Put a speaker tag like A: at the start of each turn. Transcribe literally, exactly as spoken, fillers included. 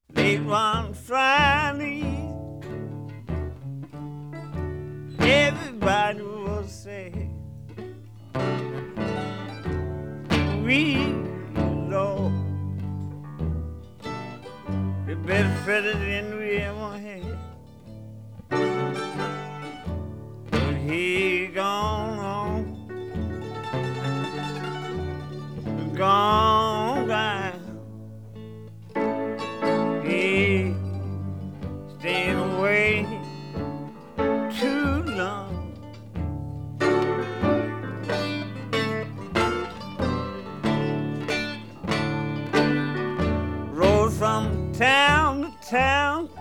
A: Late one Friday, everybody will say, we Lord, the best president we ever had. But he gone on, gone by. He staying away too long. Rode from town to town,